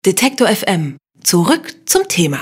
Detektor FM. Zurück zum Thema.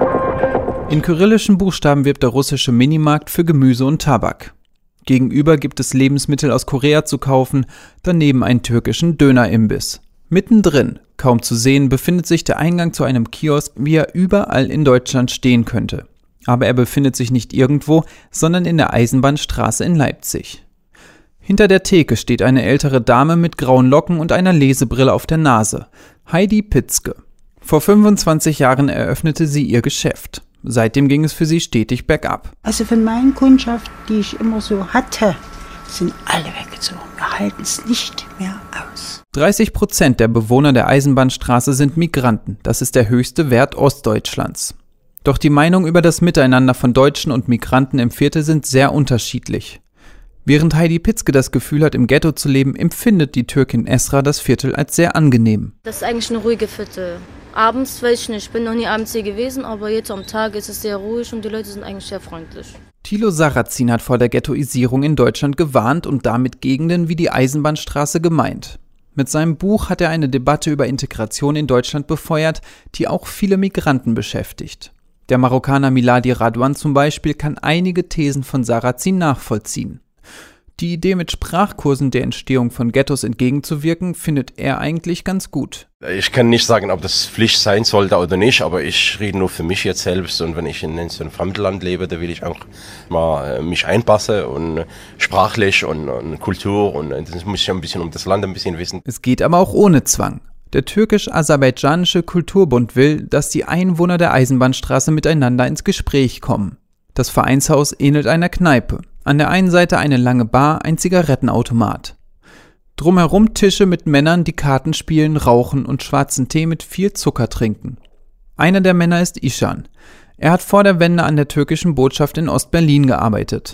In kyrillischen Buchstaben wirbt der russische Minimarkt für Gemüse und Tabak. Gegenüber gibt es Lebensmittel aus Korea zu kaufen, daneben einen türkischen Dönerimbiss. Mittendrin, kaum zu sehen, befindet sich der Eingang zu einem Kiosk, wie er überall in Deutschland stehen könnte. Aber er befindet sich nicht irgendwo, sondern in der Eisenbahnstraße in Leipzig. Hinter der Theke steht eine ältere Dame mit grauen Locken und einer Lesebrille auf der Nase, Heidi Pitzke. Vor 25 Jahren eröffnete sie ihr Geschäft. Seitdem ging es für sie stetig bergab. Also von meinen Kundschaft, die ich immer so hatte, sind alle weggezogen. Wir halten es nicht mehr aus. 30% der Bewohner der Eisenbahnstraße sind Migranten. Das ist der höchste Wert Ostdeutschlands. Doch die Meinungen über das Miteinander von Deutschen und Migranten im Viertel sind sehr unterschiedlich. Während Heidi Pitzke das Gefühl hat, im Ghetto zu leben, empfindet die Türkin Esra das Viertel als sehr angenehm. Das ist eigentlich eine ruhige Viertel. Abends weiß ich nicht, ich bin noch nie abends hier gewesen, aber jetzt am Tag ist es sehr ruhig und die Leute sind eigentlich sehr freundlich. Thilo Sarrazin hat vor der Ghettoisierung in Deutschland gewarnt und damit Gegenden wie die Eisenbahnstraße gemeint. Mit seinem Buch hat er eine Debatte über Integration in Deutschland befeuert, die auch viele Migranten beschäftigt. Der Marokkaner Miladi Radwan zum Beispiel kann einige Thesen von Sarrazin nachvollziehen. Die Idee, mit Sprachkursen der Entstehung von Ghettos entgegenzuwirken, findet er eigentlich ganz gut. Ich kann nicht sagen, ob das Pflicht sein sollte oder nicht, aber ich rede nur für mich jetzt selbst. Und wenn ich in so einem Fremdland lebe, da will ich auch mal mich einpassen und sprachlich und Kultur und das muss ich ein bisschen um das Land ein bisschen wissen. Es geht aber auch ohne Zwang. Der türkisch-aserbaidschanische Kulturbund will, dass die Einwohner der Eisenbahnstraße miteinander ins Gespräch kommen. Das Vereinshaus ähnelt einer Kneipe. An der einen Seite eine lange Bar, ein Zigarettenautomat. Drumherum Tische mit Männern, die Karten spielen, rauchen und schwarzen Tee mit viel Zucker trinken. Einer der Männer ist Ishan. Er hat vor der Wende an der türkischen Botschaft in Ostberlin gearbeitet.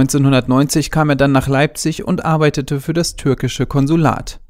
1990 kam er dann nach Leipzig und arbeitete für das türkische Konsulat.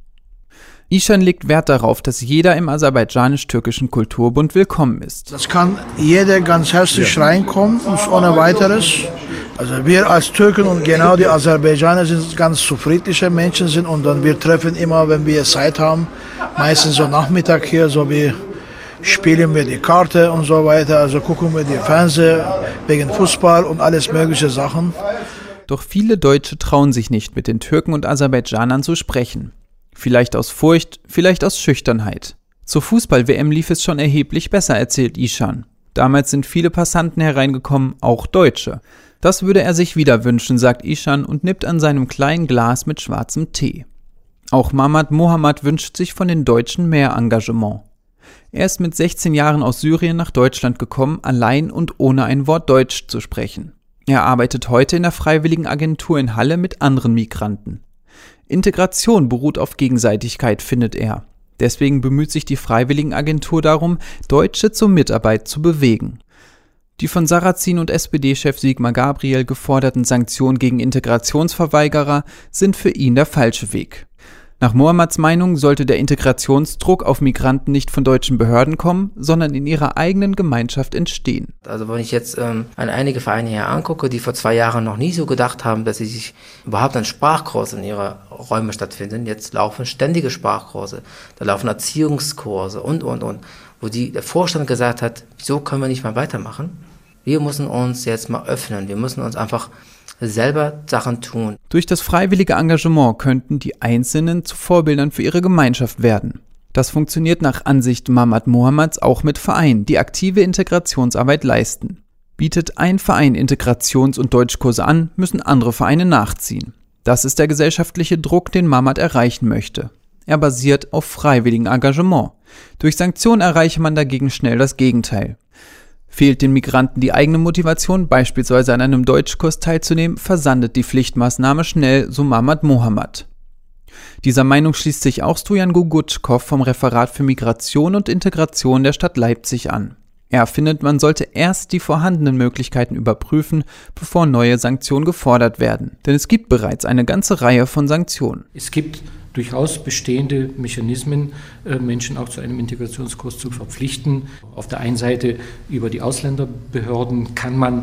Ishan legt Wert darauf, dass jeder im aserbaidschanisch-türkischen Kulturbund willkommen ist. Das kann jeder ganz herzlich reinkommen und ohne weiteres. Also wir als Türken und genau die Aserbaidschaner sind ganz so friedliche Menschen sind und dann wir treffen immer, wenn wir Zeit haben, meistens so Nachmittag hier, so wie spielen wir die Karte und so weiter, also gucken wir die Fernseher wegen Fußball und alles mögliche Sachen. Doch viele Deutsche trauen sich nicht, mit den Türken und Aserbaidschanern zu sprechen. Vielleicht aus Furcht, vielleicht aus Schüchternheit. Zur Fußball-WM lief es schon erheblich besser, erzählt Ishan. Damals sind viele Passanten hereingekommen, auch Deutsche. Das würde er sich wieder wünschen, sagt Ishan und nippt an seinem kleinen Glas mit schwarzem Tee. Auch Mamad Mohammad wünscht sich von den Deutschen mehr Engagement. Er ist mit 16 Jahren aus Syrien nach Deutschland gekommen, allein und ohne ein Wort Deutsch zu sprechen. Er arbeitet heute in der Freiwilligenagentur in Halle mit anderen Migranten. Integration beruht auf Gegenseitigkeit, findet er. Deswegen bemüht sich die Freiwilligenagentur darum, Deutsche zur Mitarbeit zu bewegen. Die von Sarrazin und SPD-Chef Sigmar Gabriel geforderten Sanktionen gegen Integrationsverweigerer sind für ihn der falsche Weg. Nach Mohammads Meinung sollte der Integrationsdruck auf Migranten nicht von deutschen Behörden kommen, sondern in ihrer eigenen Gemeinschaft entstehen. Also wenn ich jetzt an einige Vereine hier angucke, die vor 2 Jahren noch nie so gedacht haben, dass sie sich überhaupt an Sprachkurse in ihre Räume stattfinden, jetzt laufen ständige Sprachkurse, da laufen Erziehungskurse und. Wo der Vorstand gesagt hat, so können wir nicht mehr weitermachen. Wir müssen uns jetzt mal öffnen, wir müssen uns einfach selber Sachen tun. Durch das freiwillige Engagement könnten die Einzelnen zu Vorbildern für ihre Gemeinschaft werden. Das funktioniert nach Ansicht Mamad Mohammads auch mit Vereinen, die aktive Integrationsarbeit leisten. Bietet ein Verein Integrations- und Deutschkurse an, müssen andere Vereine nachziehen. Das ist der gesellschaftliche Druck, den Mamad erreichen möchte. Er basiert auf freiwilligem Engagement. Durch Sanktionen erreiche man dagegen schnell das Gegenteil. Fehlt den Migranten die eigene Motivation, beispielsweise an einem Deutschkurs teilzunehmen, versandet die Pflichtmaßnahme schnell, so Mamad Mohammad. Dieser Meinung schließt sich auch Stojan Gugutschkow vom Referat für Migration und Integration der Stadt Leipzig an. Er findet, man sollte erst die vorhandenen Möglichkeiten überprüfen, bevor neue Sanktionen gefordert werden. Denn es gibt bereits eine ganze Reihe von Sanktionen. Es gibt durchaus bestehende Mechanismen, Menschen auch zu einem Integrationskurs zu verpflichten. Auf der einen Seite über die Ausländerbehörden kann man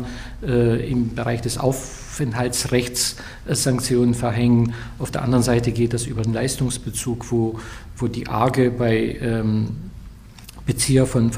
im Bereich des Aufenthaltsrechts Sanktionen verhängen. Auf der anderen Seite geht das über den Leistungsbezug, wo die Arge bei Bezieher von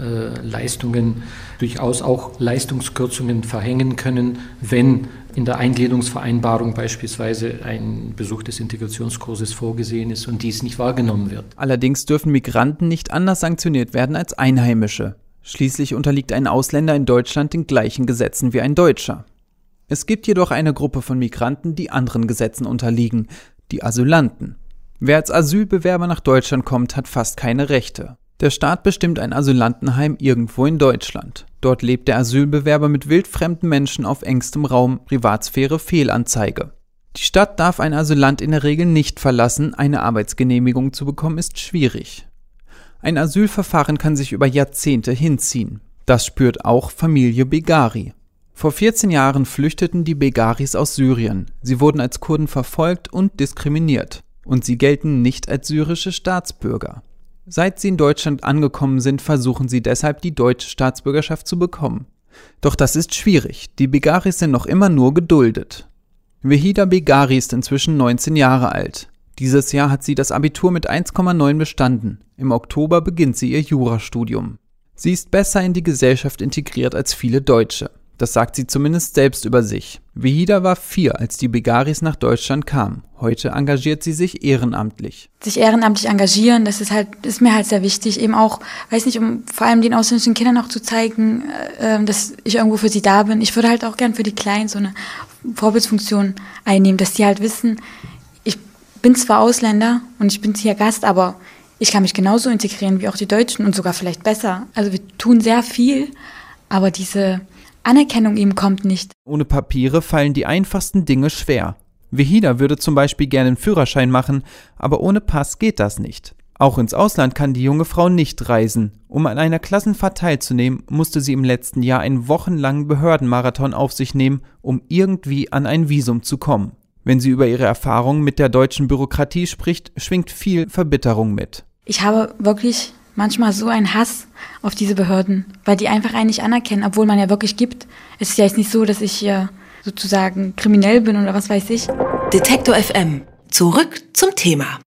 Leistungen durchaus auch Leistungskürzungen verhängen können, wenn in der Eingliederungsvereinbarung beispielsweise ein Besuch des Integrationskurses vorgesehen ist und dies nicht wahrgenommen wird. Allerdings dürfen Migranten nicht anders sanktioniert werden als Einheimische. Schließlich unterliegt ein Ausländer in Deutschland den gleichen Gesetzen wie ein Deutscher. Es gibt jedoch eine Gruppe von Migranten, die anderen Gesetzen unterliegen, die Asylanten. Wer als Asylbewerber nach Deutschland kommt, hat fast keine Rechte. Der Staat bestimmt ein Asylantenheim irgendwo in Deutschland. Dort lebt der Asylbewerber mit wildfremden Menschen auf engstem Raum, Privatsphäre, Fehlanzeige. Die Stadt darf ein Asylant in der Regel nicht verlassen, eine Arbeitsgenehmigung zu bekommen ist schwierig. Ein Asylverfahren kann sich über Jahrzehnte hinziehen. Das spürt auch Familie Begari. Vor 14 Jahren flüchteten die Begaris aus Syrien. Sie wurden als Kurden verfolgt und diskriminiert. Und sie gelten nicht als syrische Staatsbürger. Seit sie in Deutschland angekommen sind, versuchen sie deshalb, die deutsche Staatsbürgerschaft zu bekommen. Doch das ist schwierig. Die Begaris sind noch immer nur geduldet. Vehida Begari ist inzwischen 19 Jahre alt. Dieses Jahr hat sie das Abitur mit 1,9 bestanden. Im Oktober beginnt sie ihr Jurastudium. Sie ist besser in die Gesellschaft integriert als viele Deutsche. Das sagt sie zumindest selbst über sich. Vehida war 4, als die Begaris nach Deutschland kamen. Heute engagiert sie sich ehrenamtlich. Sich ehrenamtlich engagieren, das ist mir halt sehr wichtig. Eben auch, weiß nicht, um vor allem den ausländischen Kindern auch zu zeigen, dass ich irgendwo für sie da bin. Ich würde halt auch gern für die Kleinen so eine Vorbildsfunktion einnehmen, dass die halt wissen, ich bin zwar Ausländer und ich bin hier Gast, aber ich kann mich genauso integrieren wie auch die Deutschen und sogar vielleicht besser. Also wir tun sehr viel, aber diese Anerkennung ihm kommt nicht. Ohne Papiere fallen die einfachsten Dinge schwer. Vehida würde zum Beispiel gerne einen Führerschein machen, aber ohne Pass geht das nicht. Auch ins Ausland kann die junge Frau nicht reisen. Um an einer Klassenfahrt teilzunehmen, musste sie im letzten Jahr einen wochenlangen Behördenmarathon auf sich nehmen, um irgendwie an ein Visum zu kommen. Wenn sie über ihre Erfahrungen mit der deutschen Bürokratie spricht, schwingt viel Verbitterung mit. Ich habe wirklich manchmal so einen Hass auf diese Behörden, weil die einfach einen nicht anerkennen, obwohl man ja wirklich gibt. Es ist ja jetzt nicht so, dass ich hier sozusagen kriminell bin oder was weiß ich. Detektor FM. Zurück zum Thema.